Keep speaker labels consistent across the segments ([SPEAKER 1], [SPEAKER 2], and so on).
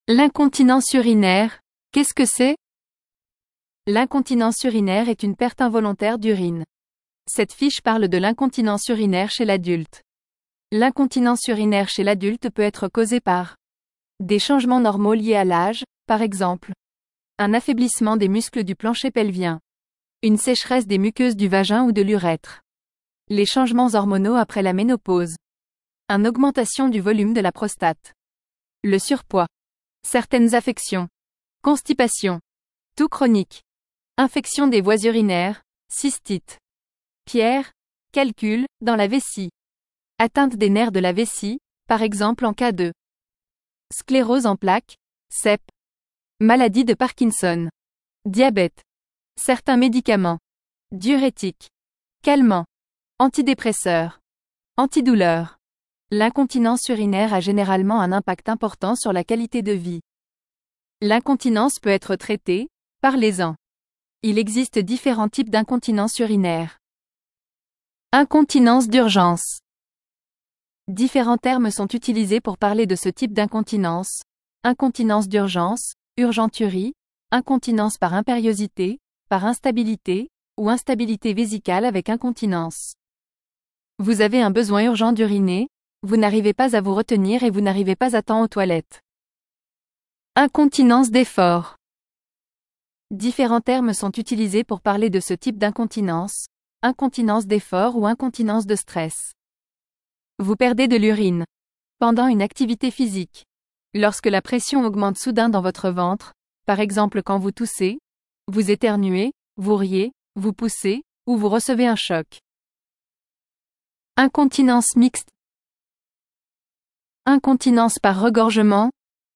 [SPEAKER 1] L'incontinence urinaire, qu'est-ce que c'est? L'incontinence urinaire est une perte involontaire d'urine. Cette fiche parle de l'incontinence urinaire chez l'adulte. L'incontinence urinaire chez l'adulte peut être causée par des changements normaux liés à l'âge, par exemple un affaiblissement des muscles du plancher pelvien, une sécheresse des muqueuses du vagin ou de l'urètre, les changements hormonaux après la ménopause, une augmentation du volume de la prostate, le surpoids, certaines affections, constipation, toux chronique, infection des voies urinaires, cystite, pierre, calcul, dans la vessie, atteinte des nerfs de la vessie, par exemple en cas de sclérose en plaques, CEP, maladie de Parkinson, diabète, certains médicaments, diurétiques, calmants, antidépresseurs, antidouleurs. L'incontinence urinaire a généralement un impact important sur la qualité de vie. L'incontinence peut être traitée, parlez-en. Il existe différents types d'incontinence urinaire. Incontinence d'urgence. Différents termes sont utilisés pour parler de ce type d'incontinence. Incontinence d'urgence, urgenturie, incontinence par impériosité, par instabilité, ou instabilité vésicale avec incontinence. Vous avez un besoin urgent d'uriner, vous n'arrivez pas à vous retenir et vous n'arrivez pas à temps aux toilettes. Incontinence d'effort. Différents termes sont utilisés pour parler de ce type d'incontinence, incontinence d'effort ou incontinence de stress. Vous perdez de l'urine pendant une activité physique. Lorsque la pression augmente soudain dans votre ventre, par exemple quand vous toussez, vous éternuez, vous riez, vous poussez, ou vous recevez un choc. Incontinence mixte. Incontinence par regorgement.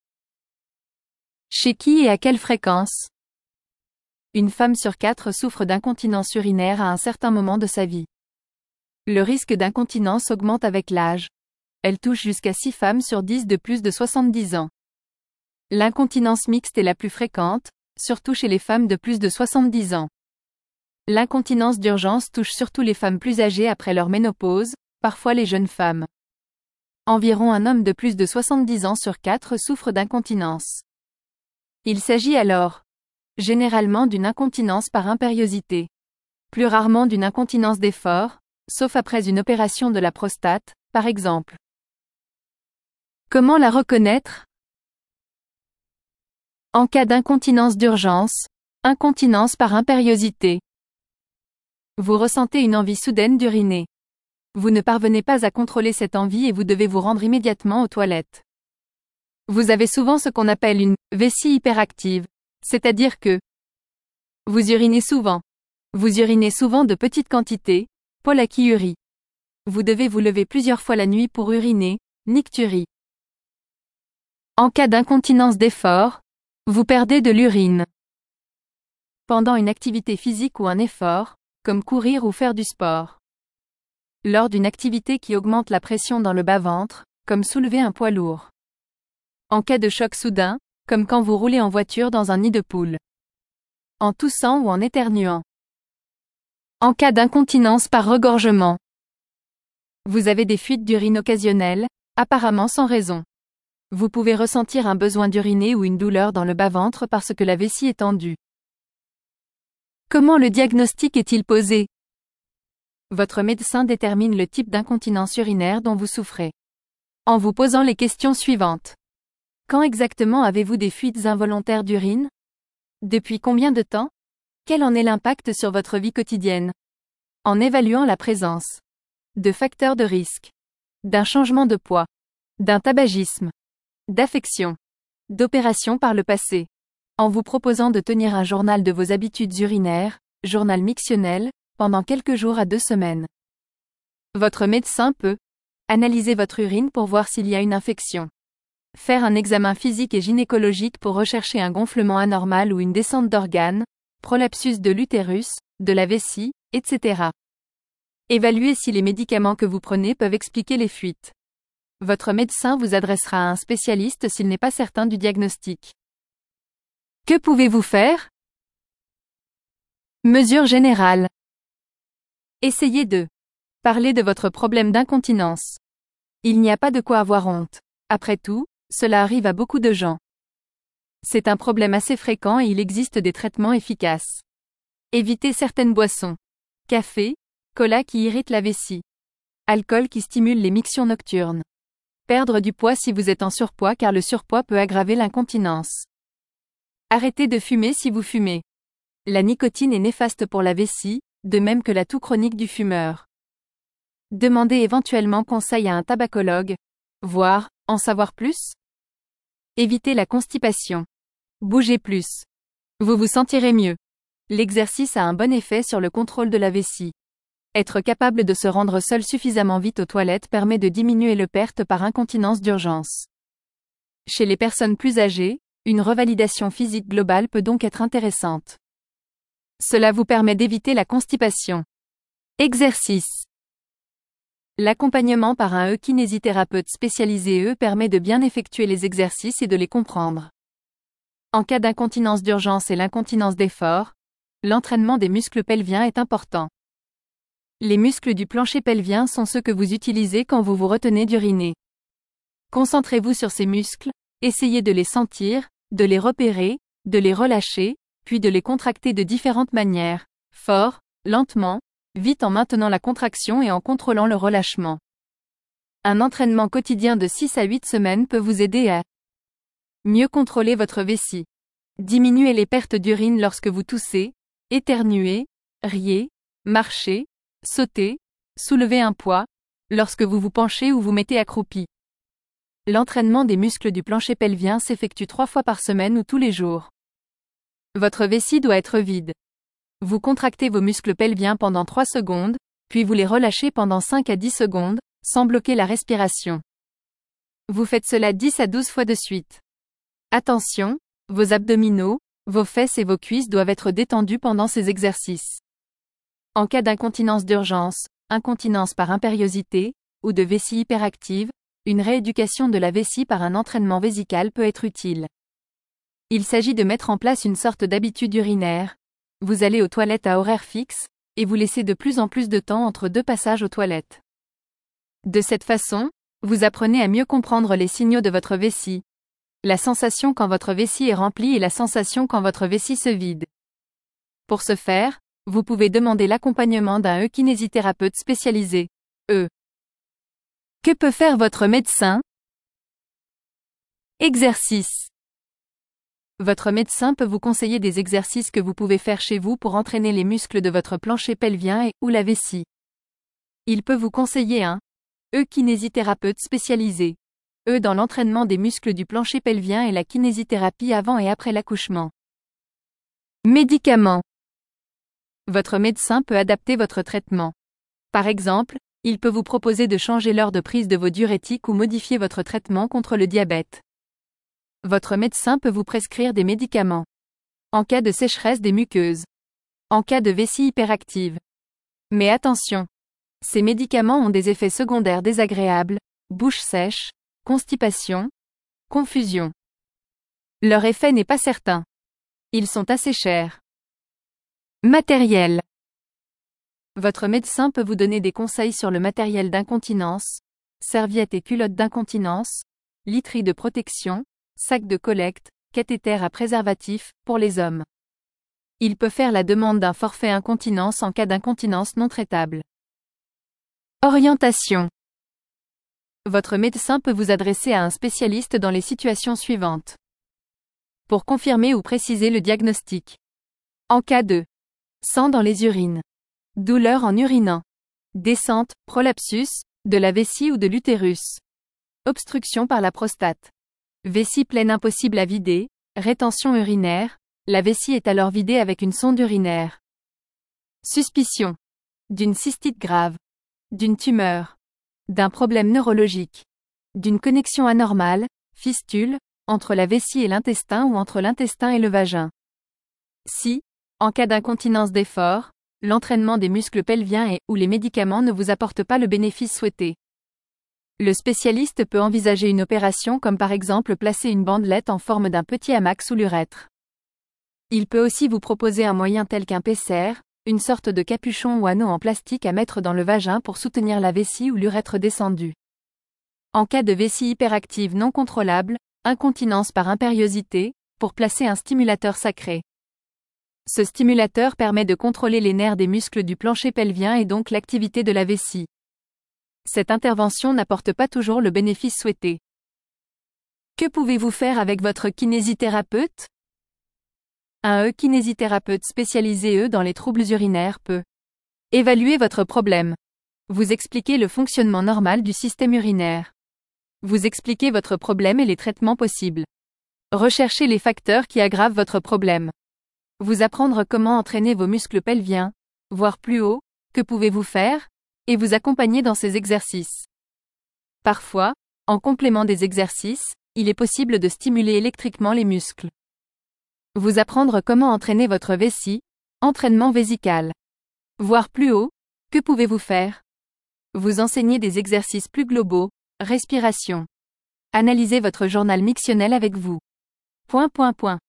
[SPEAKER 1] Chez qui et à quelle fréquence? Une femme sur 4 souffre d'incontinence urinaire à un certain moment de sa vie. Le risque d'incontinence augmente avec l'âge. Elle touche jusqu'à 6 femmes sur 10 de plus de 70 ans. L'incontinence mixte est la plus fréquente, surtout chez les femmes de plus de 70 ans. L'incontinence d'urgence touche surtout les femmes plus âgées après leur ménopause, parfois les jeunes femmes. Environ un homme de plus de 70 ans sur 4 souffre d'incontinence. Il s'agit alors, généralement d'une incontinence par impériosité. Plus rarement d'une incontinence d'effort, sauf après une opération de la prostate, par exemple. Comment la reconnaître? En cas d'incontinence d'urgence, incontinence par impériosité. Vous ressentez une envie soudaine d'uriner. Vous ne parvenez pas à contrôler cette envie et vous devez vous rendre immédiatement aux toilettes. Vous avez souvent ce qu'on appelle une vessie hyperactive, c'est-à-dire que vous urinez souvent. Vous urinez souvent de petites quantités, pollakiurie. Vous devez vous lever plusieurs fois la nuit pour uriner, nicturie. En cas d'incontinence d'effort, vous perdez de l'urine. Pendant une activité physique ou un effort, comme courir ou faire du sport. Lors d'une activité qui augmente la pression dans le bas-ventre, comme soulever un poids lourd. En cas de choc soudain, comme quand vous roulez en voiture dans un nid de poule. En toussant ou en éternuant. En cas d'incontinence par regorgement. Vous avez des fuites d'urine occasionnelles, apparemment sans raison. Vous pouvez ressentir un besoin d'uriner ou une douleur dans le bas-ventre parce que la vessie est tendue. Comment le diagnostic est-il posé? Votre médecin détermine le type d'incontinence urinaire dont vous souffrez. En vous posant les questions suivantes. Quand exactement avez-vous des fuites involontaires d'urine? Depuis combien de temps? Quel en est l'impact sur votre vie quotidienne? En évaluant la présence de facteurs de risque, d'un changement de poids, d'un tabagisme, d'affection, d'opération par le passé. En vous proposant de tenir un journal de vos habitudes urinaires, journal mictionnel, pendant quelques jours à 2 semaines. Votre médecin peut analyser votre urine pour voir s'il y a une infection. Faire un examen physique et gynécologique pour rechercher un gonflement anormal ou une descente d'organes, prolapsus de l'utérus, de la vessie, etc. Évaluer si les médicaments que vous prenez peuvent expliquer les fuites. Votre médecin vous adressera à un spécialiste s'il n'est pas certain du diagnostic. Que pouvez-vous faire? Mesures générales. Essayez de parler de votre problème d'incontinence. Il n'y a pas de quoi avoir honte. Après tout, cela arrive à beaucoup de gens. C'est un problème assez fréquent et il existe des traitements efficaces. Évitez certaines boissons. Café, cola qui irritent la vessie. Alcool qui stimule les mictions nocturnes. Perdre du poids si vous êtes en surpoids car le surpoids peut aggraver l'incontinence. Arrêtez de fumer si vous fumez. La nicotine est néfaste pour la vessie, de même que la toux chronique du fumeur. Demandez éventuellement conseil à un tabacologue. Voire, en savoir plus? Évitez la constipation. Bougez plus. Vous vous sentirez mieux. L'exercice a un bon effet sur le contrôle de la vessie. Être capable de se rendre seul suffisamment vite aux toilettes permet de diminuer le perte par incontinence d'urgence. Chez les personnes plus âgées, une revalidation physique globale peut donc être intéressante. Cela vous permet d'éviter la constipation. Exercice. L'accompagnement par un kinésithérapeute spécialisé permet de bien effectuer les exercices et de les comprendre. En cas d'incontinence d'urgence et l'incontinence d'effort, l'entraînement des muscles pelviens est important. Les muscles du plancher pelvien sont ceux que vous utilisez quand vous vous retenez d'uriner. Concentrez-vous sur ces muscles, essayez de les sentir, de les repérer, de les relâcher, puis de les contracter de différentes manières, fort, lentement, vite en maintenant la contraction et en contrôlant le relâchement. Un entraînement quotidien de 6 à 8 semaines peut vous aider à mieux contrôler votre vessie. Diminuer les pertes d'urine lorsque vous toussez, éternuez, riez, marchez, sautez, soulevez un poids, lorsque vous vous penchez ou vous mettez accroupi. L'entraînement des muscles du plancher pelvien s'effectue 3 fois par semaine ou tous les jours. Votre vessie doit être vide. Vous contractez vos muscles pelviens pendant 3 secondes, puis vous les relâchez pendant 5 à 10 secondes, sans bloquer la respiration. Vous faites cela 10 à 12 fois de suite. Attention, vos abdominaux, vos fesses et vos cuisses doivent être détendus pendant ces exercices. En cas d'incontinence d'urgence, incontinence par impériosité, ou de vessie hyperactive, une rééducation de la vessie par un entraînement vésical peut être utile. Il s'agit de mettre en place une sorte d'habitude urinaire. Vous allez aux toilettes à horaire fixe, et vous laissez de plus en plus de temps entre 2 passages aux toilettes. De cette façon, vous apprenez à mieux comprendre les signaux de votre vessie. La sensation quand votre vessie est remplie et la sensation quand votre vessie se vide. Pour ce faire, vous pouvez demander l'accompagnement d'un kinésithérapeute spécialisé. Que peut faire votre médecin? Exercice. Votre médecin peut vous conseiller des exercices que vous pouvez faire chez vous pour entraîner les muscles de votre plancher pelvien ou la vessie. Il peut vous conseiller un kinésithérapeute spécialisé. Dans l'entraînement des muscles du plancher pelvien et la kinésithérapie avant et après l'accouchement. Médicaments. Votre médecin peut adapter votre traitement. Par exemple, il peut vous proposer de changer l'heure de prise de vos diurétiques ou modifier votre traitement contre le diabète. Votre médecin peut vous prescrire des médicaments. En cas de sécheresse des muqueuses. En cas de vessie hyperactive. Mais attention! Ces médicaments ont des effets secondaires désagréables, bouche sèche, constipation, confusion. Leur effet n'est pas certain. Ils sont assez chers. Matériel. Votre médecin peut vous donner des conseils sur le matériel d'incontinence, serviettes et culottes d'incontinence, literie de protection, sac de collecte, cathéter à préservatif, pour les hommes. Il peut faire la demande d'un forfait incontinence en cas d'incontinence non traitable. Orientation. Votre médecin peut vous adresser à un spécialiste dans les situations suivantes. Pour confirmer ou préciser le diagnostic. En cas de sang dans les urines, douleur en urinant, descente, prolapsus, de la vessie ou de l'utérus, obstruction par la prostate, vessie pleine impossible à vider, rétention urinaire, la vessie est alors vidée avec une sonde urinaire. Suspicion d'une cystite grave, d'une tumeur, d'un problème neurologique, d'une connexion anormale, fistule, entre la vessie et l'intestin ou entre l'intestin et le vagin. Si, en cas d'incontinence d'effort, l'entraînement des muscles pelviens ou les médicaments ne vous apportent pas le bénéfice souhaité. Le spécialiste peut envisager une opération comme par exemple placer une bandelette en forme d'un petit hamac sous l'urètre. Il peut aussi vous proposer un moyen tel qu'un paisser, une sorte de capuchon ou anneau en plastique à mettre dans le vagin pour soutenir la vessie ou l'urètre descendu. En cas de vessie hyperactive non contrôlable, incontinence par impériosité, pour placer un stimulateur sacré. Ce stimulateur permet de contrôler les nerfs des muscles du plancher pelvien et donc l'activité de la vessie. Cette intervention n'apporte pas toujours le bénéfice souhaité. Que pouvez-vous faire avec votre kinésithérapeute? Un kinésithérapeute spécialisé dans les troubles urinaires peut évaluer votre problème, vous expliquer le fonctionnement normal du système urinaire, vous expliquer votre problème et les traitements possibles, rechercher les facteurs qui aggravent votre problème, vous apprendre comment entraîner vos muscles pelviens, voir plus haut, que pouvez-vous faire, et vous accompagner dans ces exercices. Parfois, en complément des exercices, il est possible de stimuler électriquement les muscles. Vous apprendre comment entraîner votre vessie, entraînement vésical. Voir plus haut, que pouvez-vous faire? Vous enseigner des exercices plus globaux, respiration. Analysez votre journal mictionnel avec vous.